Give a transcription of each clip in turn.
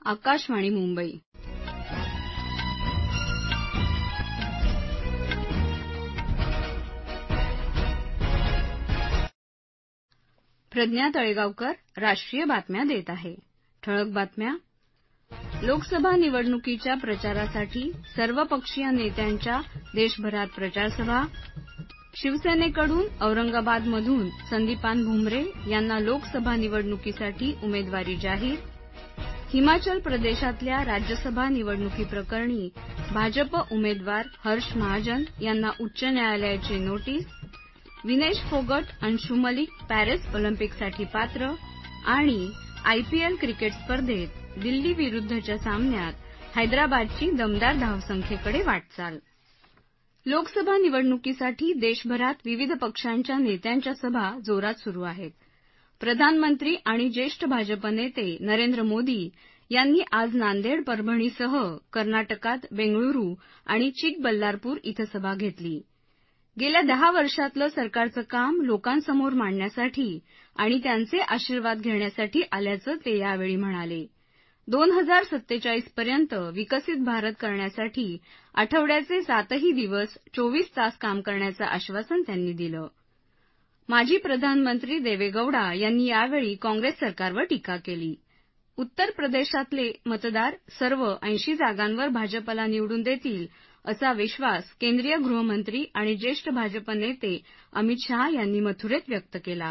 आकाशवाणी मुंबई. प्रज्ञा तळेगावकर राष्ट्रीय बातम्या देत आहे. ठळक बातम्या. लोकसभा निवडणुकीच्या प्रचारासाठी सर्वपक्षीय नेत्यांच्या देशभरात प्रचारसभा. शिवसेनेकडून औरंगाबादमधून संदीपान भुमरे यांना लोकसभा निवडणुकीसाठी उमेदवारी जाहीर. हिमाचल प्रदेशातल्या राज्यसभा निवडणुकीप्रकरणी भाजप उमेदवार हर्ष महाजन यांना उच्च न्यायालयाची नोटीस. विनेश फोगट, अंशू मलिक पॅरिस ऑलिम्पिकसाठी पात्र. आणि आयपीएल क्रिकेट स्पर्धेत दिल्ली विरुद्धच्या सामन्यात हैदराबादची दमदार धावसंख्येकडे वाटचाल. लोकसभा निवडणुकीसाठी देशभरात विविध पक्षांच्या नेत्यांच्या सभा जोरात सुरू आहेत. प्रधानमंत्री आणि ज्येष्ठ भाजप नेते नरेंद्र मोदी यांनी आज नांदेड, परभणीसह कर्नाटकात बेंगळुरू आणि चिकबल्लारपूर इथं सभा घेतली. गेल्या 10 वर्षातलं सरकारचं काम लोकांसमोर मांडण्यासाठी आणि त्यांचे आशीर्वाद घेण्यासाठी आल्याचं ते यावेळी म्हणाले. 2047 पर्यंत विकसित भारत करण्यासाठी आठवड्याचे 7ही दिवस 24 तास काम करण्याचं आश्वासन त्यांनी दिलं. माजी प्रधानमंत्री देवेगौडा यांनी यावेळी काँग्रेस सरकारवर टीका केली. उत्तर प्रदेशातले मतदार सर्व 80 जागांवर भाजपला निवडून देतील असा विश्वास केंद्रीय गृहमंत्री आणि ज्येष्ठ भाजप नेते अमित शहा यांनी मथुरेत व्यक्त केला.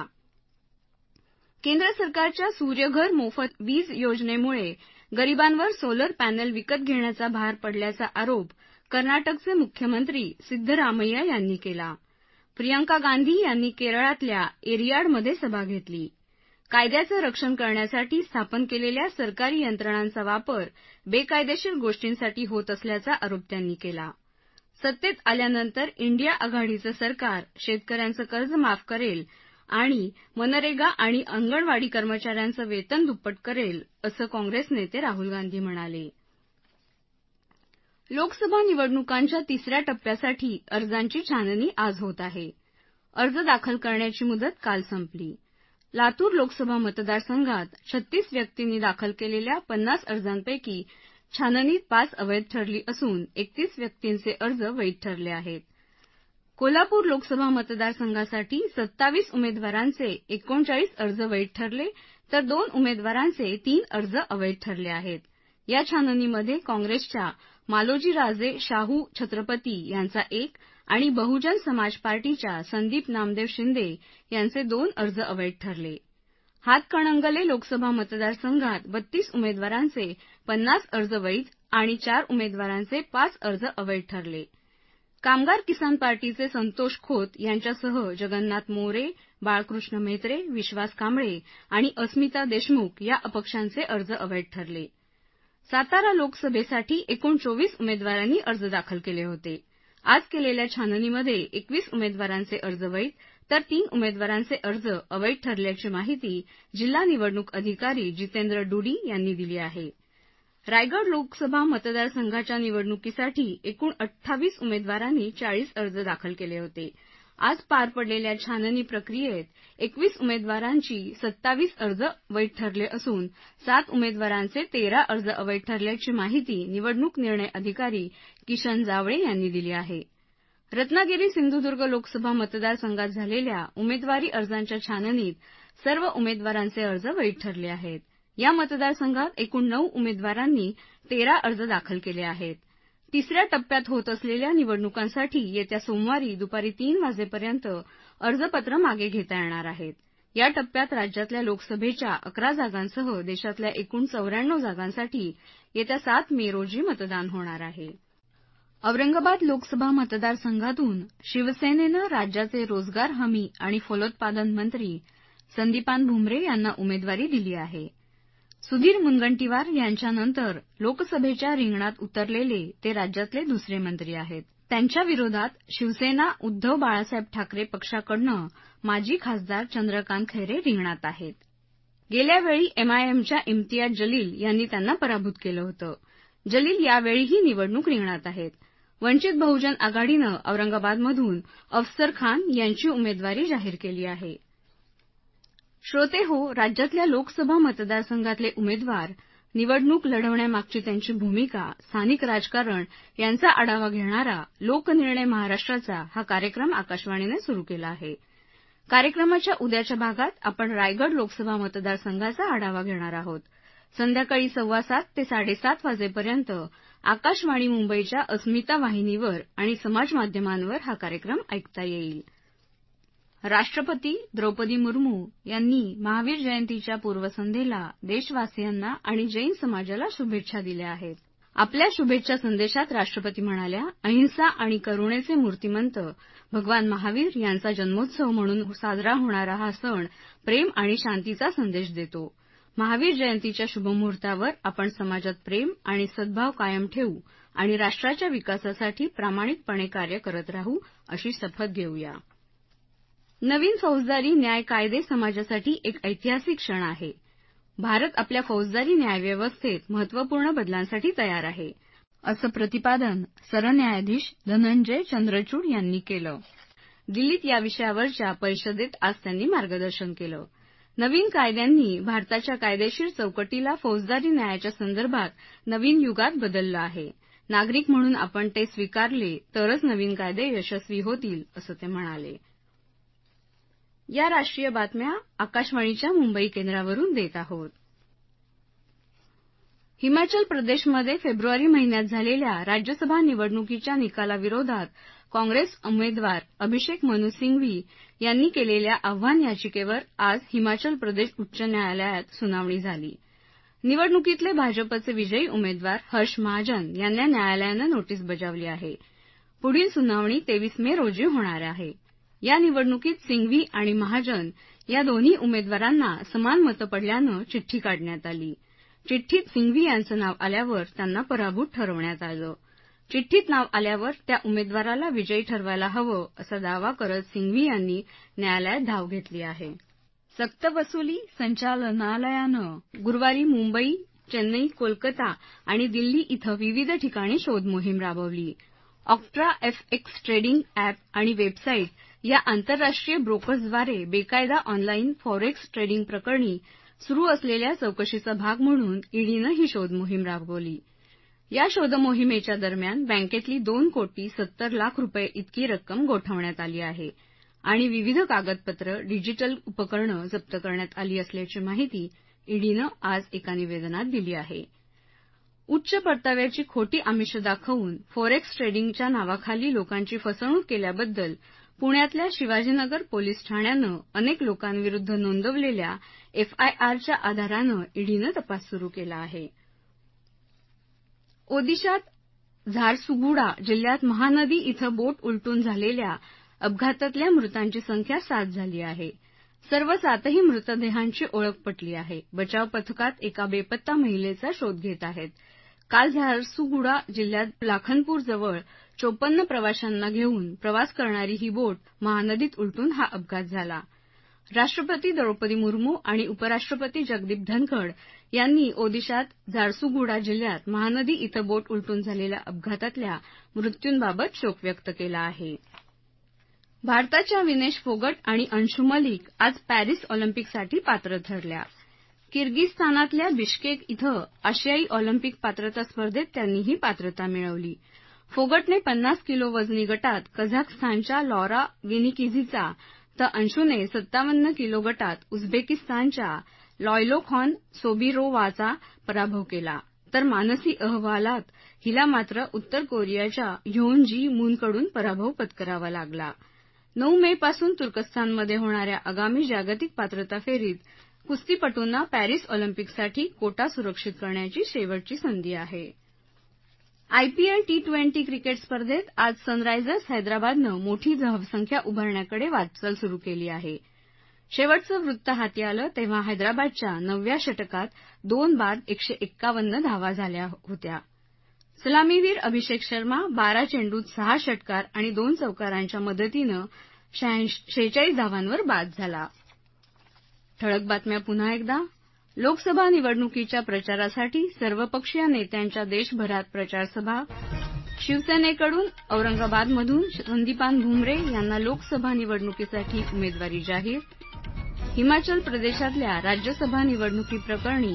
केंद्र सरकारच्या सूर्यघर मोफत वीज योजनेमुळे गरिबांवर सोलर पॅनेल विकत घेण्याचा भार पडल्याचा आरोप कर्नाटकचे मुख्यमंत्री सिद्धरामय्या यांनी केला. प्रियंका गांधी यांनी केरळातल्या एरियाडमध्ये सभा घेतली. कायद्याचं रक्षण करण्यासाठी स्थापन केलेल्या सरकारी यंत्रणांचा वापर बेकायदेशीर गोष्टींसाठी होत असल्याचा आरोप त्यांनी केला. सत्तेत आल्यानंतर इंडिया आघाडीचं सरकार शेतकऱ्यांचं कर्ज माफ करेल आणि मनरेगा आणि अंगणवाडी कर्मचाऱ्यांचं वेतन दुप्पट करेल असं काँग्रेस नेते राहुल गांधी म्हणाले. लोकसभा निवडणुकांच्या तिसऱ्या टप्प्यासाठी अर्जांची छाननी आज होत आहे. अर्ज दाखल करण्याची मुदत काल संपली. लातूर लोकसभा मतदारसंघात 36 व्यक्तींनी दाखल केलेल्या 50 अर्जांपैकी छाननीत 5 अवैध ठरली असून 31 व्यक्तींचे अर्ज वैध ठरले आहेत. कोल्हापूर लोकसभा मतदारसंघासाठी 27 उमेदवारांचे 39 अर्ज वैध ठरले तर 2 उमेदवारांचे 3 अर्ज अवैध ठरले आहेत. या छाननीमध्ये काँग्रेसच्या मालोजीराजे शाहू छत्रपती यांचा 1 आणि बहुजन समाज पार्टीच्या संदीप नामदेव शिंदे यांचे 2 अर्ज अवैध ठरले. हातकणंगले लोकसभा मतदारसंघात 32 उमेदवारांचे 50 अर्ज वैध आणि 4 उमेदवारांचे 5 अर्ज अवैध ठरले. कामगार किसान पार्टीचे संतोष खोत यांच्यासह जगन्नाथ मोरे, बाळकृष्ण म्हेत्रे, विश्वास कांबळे आणि अस्मिता देशमुख या अपक्षांचे अर्ज अवैध ठरले. सातारा लोकसभेसाठी एकूण 24 उमेदवारांनी अर्ज दाखल केले होते. आज केलेल्या छाननीमध्ये 21 उमेदवारांचे अर्ज वैध तर 3 उमेदवारांचे अर्ज अवैध ठरल्याची माहिती जिल्हा निवडणूक अधिकारी जितेंद्र डुडी यांनी दिली आहे. रायगड लोकसभा मतदारसंघाच्या निवडणुकीसाठी एकूण 28 उमेदवारांनी 40 अर्ज दाखल केले होते. आज पार पडलेल्या छाननी प्रक्रियेत 21 उमेदवारांची 27 अर्ज वैध ठरले असून 7 उमेदवारांचे 13 अर्ज अवैध ठरल्याची माहिती निवडणूक निर्णय अधिकारी किशन जावळे यांनी दिली आहे. रत्नागिरी-सिंधुदुर्ग लोकसभा मतदारसंघात झालेल्या उमेदवारी अर्जांच्या छाननीत सर्व उमेदवारांचे अर्ज वैध ठरले आहेत. या मतदारसंघात एकूण 9 उमेदवारांनी 13 अर्ज दाखल केले आहेत. तिसऱ्या टप्प्यात होत असलेल्या निवडणुकांसाठी येत्या सोमवारी दुपारी 3 वाजेपर्यंत अर्जपत्र मागे घेता येणार आहेत. या टप्प्यात राज्यातल्या लोकसभेच्या 11 जागांसह देशातल्या एकूण 94 जागांसाठी येत्या 7 मे रोजी मतदान होणार आहे. औरंगाबाद लोकसभा मतदारसंघातून शिवसेनेनं राज्याचे रोजगार हमी आणि फलोत्पादन मंत्री संदीपान भुमरे यांना उमेदवारी दिली आहे. सुधीर मुनगंटीवार यांच्यानंतर लोकसभेच्या रिंगणात उतरलेले ते राज्यातले दुसरे मंत्री आहेत. त्यांच्या विरोधात शिवसेना उद्धव बाळासाहेब ठाकरे पक्षाकडून माजी खासदार चंद्रकांत खैरे रिंगणात आहेत. गेल्या वेळी एमआयएमच्या इम्तियाज जलील यांनी त्यांना पराभूत केलं होतं. जलील यावेळीही निवडणूक रिंगणात आहेत. वंचित बहुजन आघाडीनं औरंगाबादमधून अफसर खान यांची उमेदवारी जाहीर केली आहे. श्रोतेहो, राज्यातल्या लोकसभा मतदारसंघातले उमेदवार निवडणूक लढवण्यामागची त्यांची भूमिका, स्थानिक राजकारण यांचा आढावा घेणारा लोकनिर्णय महाराष्ट्राचा हा कार्यक्रम आकाशवाणीने सुरू केला आहे. कार्यक्रमाच्या उद्याच्या भागात आपण रायगड लोकसभा मतदारसंघाचा आढावा घेणार आहोत. संध्याकाळी 7:15 ते 7:30 वाजेपर्यंत आकाशवाणी मुंबईच्या अस्मिता वाहिनीवर आणि समाज माध्यमांवर हा कार्यक्रम ऐकता येईल. राष्ट्रपती द्रौपदी मुर्मू यांनी महावीर जयंतीच्या पूर्वसंध्येला देशवासियांना आणि जैन समाजाला शुभेच्छा दिल्या आहेत. आपल्या शुभेच्छा संदेशात राष्ट्रपती म्हणाल्या, अहिंसा आणि करुणेचे मूर्तिमंत भगवान महावीर यांचा जन्मोत्सव म्हणून साजरा होणारा हा सण प्रेम आणि शांतीचा संदेश देतो. महावीर जयंतीच्या शुभमुहूर्तावर आपण समाजात प्रेम आणि सद्भाव कायम ठेवू आणि राष्ट्राच्या विकासासाठी प्रामाणिकपणे कार्य करत राहू अशी शपथ घेऊया. नवीन फौजदारी न्याय कायदे समाजासाठी एक ऐतिहासिक क्षण आहे. भारत आपल्या फौजदारी न्यायव्यवस्थेत महत्त्वपूर्ण बदलांसाठी तयार आहे, असं प्रतिपादन सरन्यायाधीश धनंजय चंद्रचूड यांनी केलं. दिल्लीत या विषयावरच्या परिषदेत आज त्यांनी मार्गदर्शन केलं. नवीन कायद्यांनी भारताच्या कायदेशीर चौकटीला फौजदारी न्यायाच्या संदर्भात नवीन युगात बदललं आहे. नागरिक म्हणून आपण ते स्वीकारले तरच नवीन कायदे यशस्वी होतील, असं ते म्हणाले. या राष्ट्रीय बातम्या आकाशवाणीच्या मुंबई केंद्रावरून देत आहोत. हिमाचल प्रदेशमध्ये फेब्रुवारी महिन्यात झालेल्या राज्यसभा निवडणुकीच्या निकालाविरोधात काँग्रेस उमेदवार अभिषेक मनू सिंघवी यांनी केलेल्या आव्हान याचिकेवर आज हिमाचल प्रदेश उच्च न्यायालयात सुनावणी झाली. निवडणुकीतले भाजपचे विजयी उमेदवार हर्ष महाजन यांना न्यायालयानं नोटीस बजावली आहे. पुढील सुनावणी 23 मे रोजी होणार आहे. या निवडणुकीत सिंघवी आणि महाजन या दोन्ही उमेदवारांना समान मतं पडल्यानं चिठ्ठी काढण्यात आली. चिठ्ठीत सिंघवी यांचं नाव आल्यावर त्यांना पराभूत ठरवण्यात आलं. चिठ्ठीत नाव आल्यावर त्या उमेदवाराला विजयी ठरवायला हवं असा दावा करत सिंघवी यांनी न्यायालयात धाव घेतली आहे. सक्तवसुली संचालनालयानं गुरुवारी मुंबई, चेन्नई, कोलकाता आणि दिल्ली इथं विविध ठिकाणी शोध मोहीम राबवली. ऑक्ट्रा एफएक्स ट्रेडिंग अॅप आणि वेबसाईट या आंतरराष्ट्रीय ब्रोकर्सद्वारे बेकायदा ऑनलाईन फॉरेक्स ट्रेडिंग प्रकरणी सुरू असलेल्या चौकशीचा भाग म्हणून ईडीनं ही शोध मोहीम राबवली. या शोधमोहिमेच्या दरम्यान बँकेतली 2,70,00,000 रुपये इतकी रक्कम गोठवण्यात आली आहे आणि विविध कागदपत्र, डिजिटल उपकरणं जप्त करण्यात आली असल्याची माहिती ईडीनं आज एका निवेदनात दिली आहे. उच्च परताव्याची खोटी आमिषं दाखवून फॉरेक्स ट्रेडिंगच्या नावाखाली लोकांची फसवणूक केल्याबद्दल पुण्यातल्या शिवाजीनगर पोलीस ठाण्यानं अनेक लोकांविरुद्ध नोंदवलेल्या एफआयआरच्या आधारानं ईडीनं तपास सुरू केला आहे. ओदिशात झारसुगुडा जिल्ह्यात महानदी इथं बोट उलटून झालेल्या अपघातातल्या मृतांची संख्या 7 झाली आहे. सर्व 7ही मृतदेहांची ओळख पटली आहे. बचाव पथकात एका बेपत्ता महिलेचा शोध घेत आहेत. काल झारसुगुडा जिल्ह्यात लाखनपूरजवळ 54 प्रवाशांना घेऊन प्रवास करणारी ही बोट महानदीत उलटून हा अपघात झाला. राष्ट्रपती द्रौपदी मुर्मू आणि उपराष्ट्रपती जगदीप धनखड यांनी ओदिशात झारसुगुडा जिल्ह्यात महानदी इथं बोट उलटून झालेल्या अपघातातल्या मृत्यूंबाबत शोक व्यक्त केला आहे. भारताच्या विनेश फोगट आणि अंशू मलिक आज पॅरिस ऑलिम्पिकसाठी पात्र ठरल्या. किर्गिझस्तानातल्या बिश्केक इथं आशियाई ऑलिम्पिक पात्रता स्पर्धेत त्यांनी ही पात्रता मिळवली. फोगटने 50 किलो वजनी गटात कझाकस्तानच्या लॉरा विनिकिझीचा तर अंशूने 57 किलो गटात उझबेकिस्तानच्या लॉयलोखॉन सोबिरोवाचा पराभव केला, तर मानसी अहवालात हिला मात्र उत्तर कोरियाच्या ह्योन जी मूनकडून पराभव पत्करावा लागला. 9 मेपासून तुर्कस्तानमध्ये होणाऱ्या आगामी जागतिक पात्रता फेरीत कुस्तीपटूंना पॅरिस ऑलिम्पिकसाठी कोटा सुरक्षित करण्याची शेवटची संधी आहे. आयपीएल टी20 क्रिकेट स्पर्धेत आज सनरायझर्स हैदराबादनं मोठी धावसंख्या उभारण्याकडे वाटचाल सुरू केली आहे. शेवटचं वृत्त हाती आलं तेव्हा हैदराबादच्या 9व्या षटकात 2 बाद 151 धावा झाल्या होत्या. सलामीवीर अभिषेक शर्मा 12 चेंडूत 6 षटकार आणि 2 चौकारांच्या मदतीनं 46 धावांवर बाद झाला. ठळक बातम्या पुन्हा एकदा. लोकसभा निवडणुकीच्या प्रचारासाठी सर्वपक्षीय नेत्यांच्या देशभरात प्रचारसभा. शिवसेनेकडून औरंगाबादमधून संदीपान भुमरे यांना लोकसभा निवडणुकीसाठी उमेदवारी जाहीर. हिमाचल प्रदेशातल्या राज्यसभा निवडणुकीप्रकरणी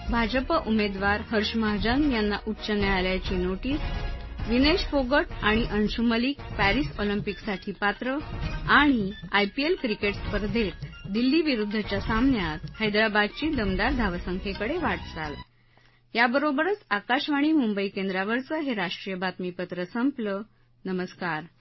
भाजप उमेदवार हर्ष महाजन यांना उच्च न्यायालयाची नोटीस. विनेश फोगट आणि अंशू मलिक पॅरिस ऑलिम्पिकसाठी पात्र. आणि आयपीएल क्रिकेट स्पर्धेत दिल्ली विरुद्धच्या सामन्यात हैदराबादची दमदार धावसंख्येकडे वाटचाल. याबरोबरच आकाशवाणी मुंबई केंद्रावरचं हे राष्ट्रीय बातमीपत्र संपलं. नमस्कार.